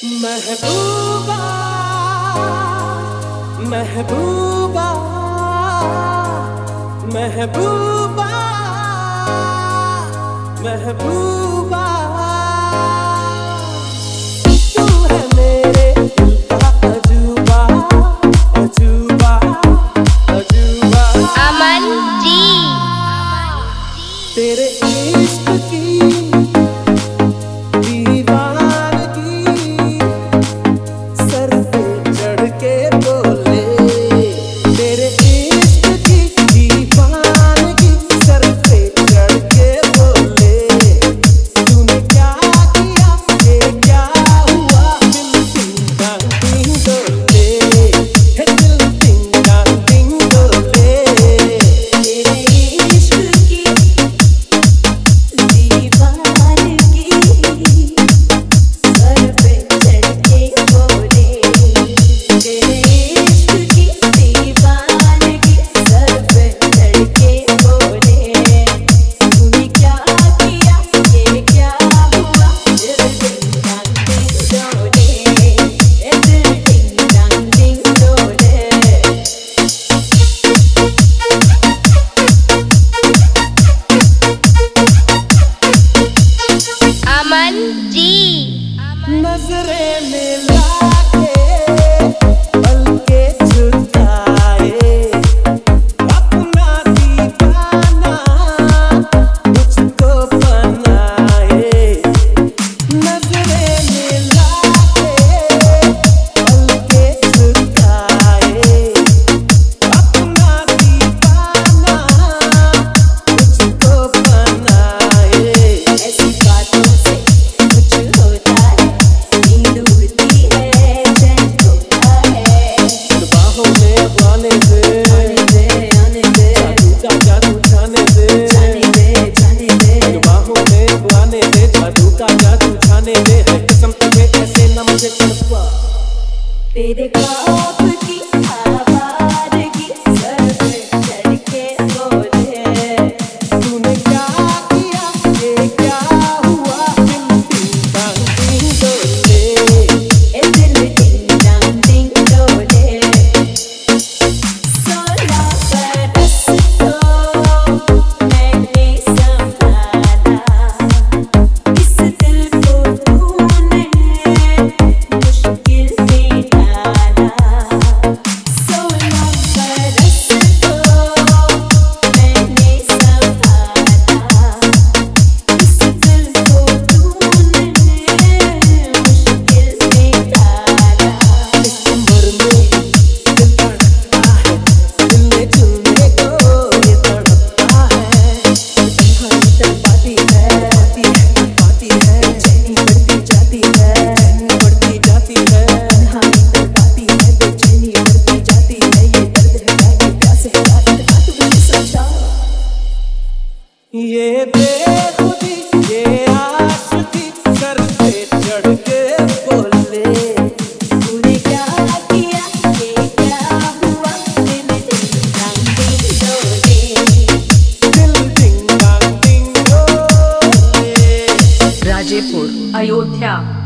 महबूबा महबूबा महबूबा महबूबा, तू है मेरे दिल का अजूबा अजूबा अजूबा। अमन जी तेरे इश्क की नजरे मिला के पलके झुकाए, अपना दीवाना मुझको बनाए। नजरे मिला के पलके झुकाए, अपना दीवाना मुझको बनाए। ऐसी बातों से कुछ होता है, तेरे ख्वाब की आवाज़गी सर पे चढ़ के बोले, तूने क्या किया ये क्या हुआ, दिल टिंग टांग टिंग डोले, ए दिल टिंग टांग टिंग डोले। 16 बरस तो मैंने संभाला, इस दिल को तूने मुश्किल में डाला। 16 बरस तो मैंने संभाला, इस दिल को तूने मुश्किल में डाला। इस उम्र में दिल तड़पता है, दिल ने चुनने को ये तड़पता है। तन्हाई तड़पाती है, पाती है, चैनी बढ़ती जाती है, चैनी बढ़ती जाती है। तन्हाई तड़पाती है, बेचैनी बढ़ती जाती है। ये दर्द है क्या, ये प्यास है क्या, इतना तू मुझे समझा। ये बेखुदी ये आशिकी सर पे चढ़ के बोले, तूने क्या किया ये क्या हुआ, दिल टिंग टांग टिंग डोले, दिल टिंग टांग टिंग डोले। राजेपुर, अयोध्या।